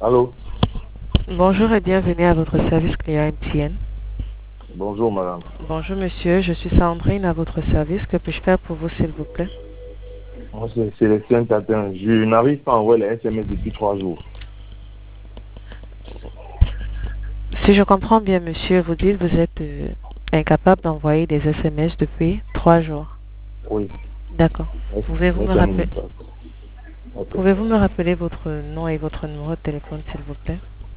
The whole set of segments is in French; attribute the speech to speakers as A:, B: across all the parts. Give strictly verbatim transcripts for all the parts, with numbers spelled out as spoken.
A: Allô?
B: Bonjour et bienvenue à votre service client M T N.
A: Bonjour, madame.
B: Bonjour monsieur, je suis Sandrine à votre service. Que puis-je faire pour vous s'il vous plaît?
A: Moi, c'est Célestin Tatin. Je n'arrive pas à envoyer les S M S depuis trois jours.
B: Si je comprends bien monsieur, vous dites que vous êtes euh, incapable d'envoyer des S M S depuis trois jours.
A: Oui.
B: D'accord.
A: S-
B: Pouvez-vous me rappeler,
A: S M S. Ok.
B: pouvez-vous me rappeler votre nom et votre numéro de téléphone s'il vous plaît?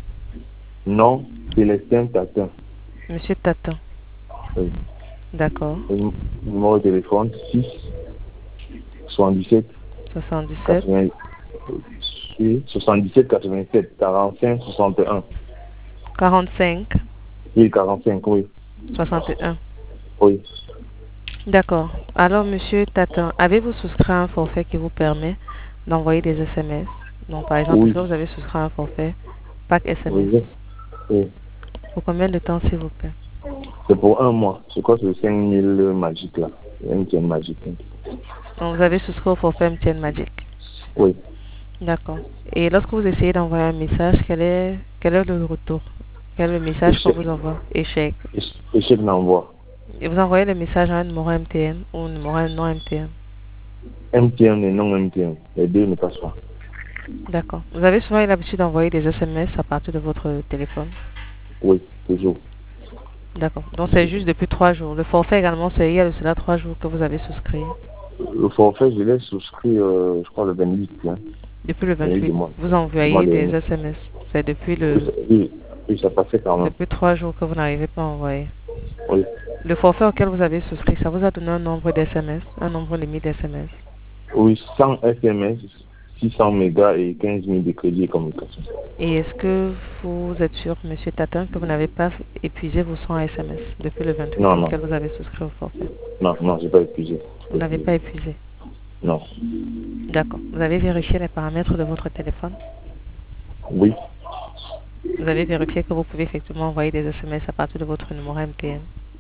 A: Non, Célestin Tatin.
B: Monsieur Tatin.
A: Oui.
B: D'accord.
A: Le nu- numéro de téléphone six soixante-dix-sept
B: soixante-dix-sept,
A: quatre-vingts oui, soixante-dix-sept quatre-vingt-sept quarante-cinq soixante et un.
B: quarante-cinq,
A: Oui, quarante-cinq, oui.
B: soixante et un.
A: Oui.
B: D'accord. Alors monsieur Tatin, avez-vous souscrit à un forfait qui vous permet d'envoyer des S M S? Donc par exemple, est-ce
A: Oui.
B: que vous avez souscrit à un forfait Pack S M S?
A: Oui. Oui.
B: Pour combien de temps, s'il vous plaît?
A: C'est pour un mois. Je crois que c'est cinq mille magique là. M T N magique.
B: Donc, vous avez souscrit au forfait M T N Magic.
A: Oui.
B: D'accord. Et lorsque vous essayez d'envoyer un message, quel est, quel est le retour? Quel est le message qu'on
A: Échec.
B: vous envoie? Échec.
A: Échec échec d'envoi.
B: Et vous envoyez le message à un numéro M T N ou un numéro non M T N?
A: M T N et non M T N. Les deux ne passent pas.
B: D'accord. Vous avez souvent eu l'habitude d'envoyer des S M S à partir de votre téléphone?
A: Oui, toujours.
B: D'accord. Donc c'est juste depuis trois jours. Le forfait également, c'est il y a de cela trois jours que vous avez souscrit.
A: Le forfait, je l'ai souscrit, euh, je crois, le vingt-huit. Hein.
B: Depuis le
A: vingt-huit du
B: vingt-huit.
A: mois.
B: Vous
A: Du mois
B: envoyez des
A: dernier.
B: S M S. C'est depuis
A: Oui,
B: le
A: ça- oui, oui, ça passait quand même.
B: depuis trois jours que vous n'arrivez pas à envoyer.
A: Oui.
B: Le forfait auquel vous avez souscrit, ça vous a donné un nombre d'S M S, un nombre limite d'S M S.
A: Oui, cent S M S, six cents mégas et quinze mille de crédit et communication.
B: Et est-ce que vous êtes sûr, monsieur Tatin, que vous n'avez pas épuisé vos cent S M S depuis le vingt-huit
A: Non, non.
B: auquel vous avez souscrit au forfait?
A: Non, non, j'ai pas épuisé.
B: Vous n'avez pas épuisé.
A: Non.
B: D'accord. Vous avez vérifié les paramètres de votre téléphone?
A: Oui.
B: Vous avez vérifié que vous pouvez effectivement envoyer des S M S à partir de votre numéro M T N?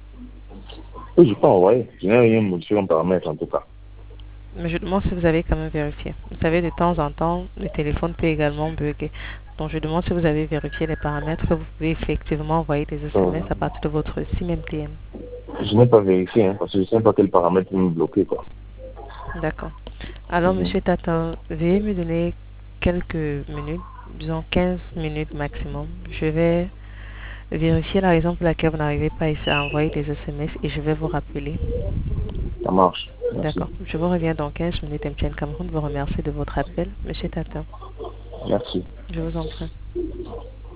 A: Oui, j'ai pas envoyé. Je n'ai rien modifié en paramètre en tout cas.
B: Mais je demande si vous avez quand même vérifié. Vous savez, de temps en temps, le téléphone peut également bugger. Donc, je demande si vous avez vérifié les paramètres que vous pouvez effectivement envoyer des S M S
A: Euh,
B: à partir de votre SIM M T N.
A: je n'ai pas vérifié, hein, parce que je ne sais pas quel paramètre me bloquer, quoi.
B: D'accord. Alors,
A: Mhm.
B: monsieur Tatin, veuillez me donner quelques minutes, disons quinze minutes maximum. Je vais vérifier la raison pour laquelle vous n'arrivez pas à envoyer des S M S et je vais vous rappeler.
A: Ça marche. Merci.
B: D'accord. Je vous reviens dans quinze minutes. M T N Cameroun vous remercie de votre appel. Monsieur Tatin,
A: Merci.
B: je vous en prie.